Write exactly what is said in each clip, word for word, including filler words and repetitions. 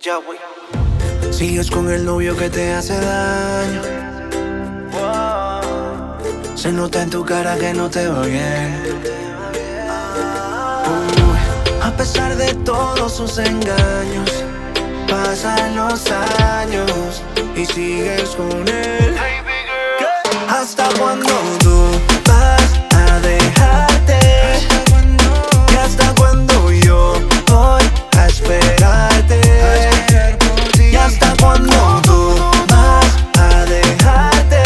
Ya voy. Sigues con el novio que te hace daño. Se nota en tu cara que no te va bien. Uy, a pesar de todos sus engaños, pasan los años y sigues con él. ¿Hasta cuándo tú vas a dejarte? ¿Y hasta cuándo yo voy a esperarte? ¿Y hasta cuándo tú vas a dejarte?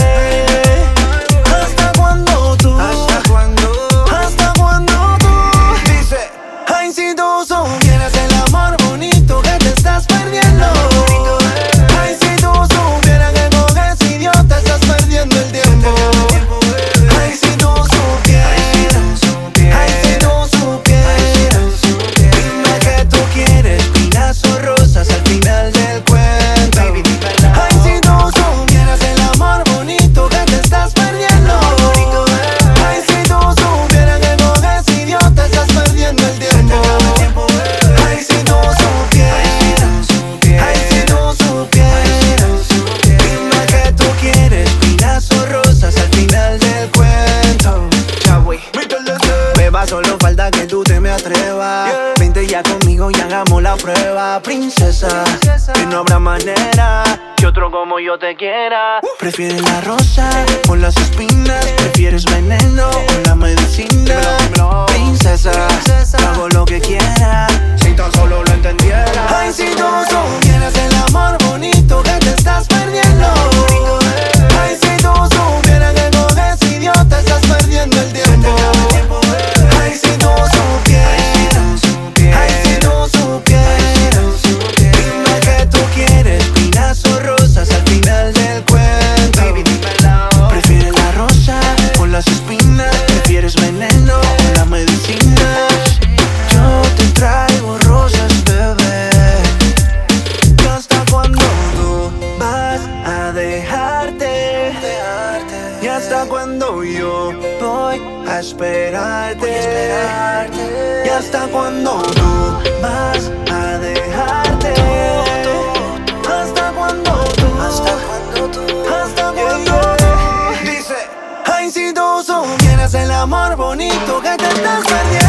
¿Hasta cuándo tú? ¿Hasta cuándo? ¿Hasta cuándo tú? Dice, ay, si tú supieras el amor bonito que te estás perdiendo. Ay, si tú supieras que con ese idiota estás perdiendo el tiempo. Ay, si tú supieras. Ay, si tú supieras. Dime que tú quieres pinas o rosas al final del cuento. Ay, si tú supieras el amor bonito que te estás perdiendo. Ay, si tú supieras que con ese idiota estás perdiendo el tiempo. Ay, si tú supieras. Ay, si tú supieras. Dime que tú quieres pinas o rosas al final del cuento. Ya voy. Beba, solo falta que tú te me atrevas. Vente ya conmigo y hagamos la prueba, princesa. Que no habrá manera que otro como yo te quiera. ¿Prefieres la rosa o las espinas? ¿Prefieres veneno o la medicina? Princesa, yo hago lo que quiera. Si tan solo lo entendieras. Ay, si tú supieras el amor bonito que te estás perdiendo. Ay, si tú supieras que con ese idiota estás perdiendo el tiempo. Ay, si tú supieras. Ay, si tú supieras. Dime que tú quieres pinas o rosas al final del cuento. ¿Prefieres la rosa o las espinas? ¿Prefieres veneno o la medicina? Yo te traigo rosas, bebé. ¿Y hasta cuándo tú vas a dejarte? ¿Y hasta cuándo yo voy a esperarte? ¿Y hasta cuándo tú vas a dejarte? ¿Hasta cuándo tú? ¿Hasta cuándo tú? ¿Hasta cuándo tú? Dice, ay, si tú supieras el amor bonito que te estás perdiendo.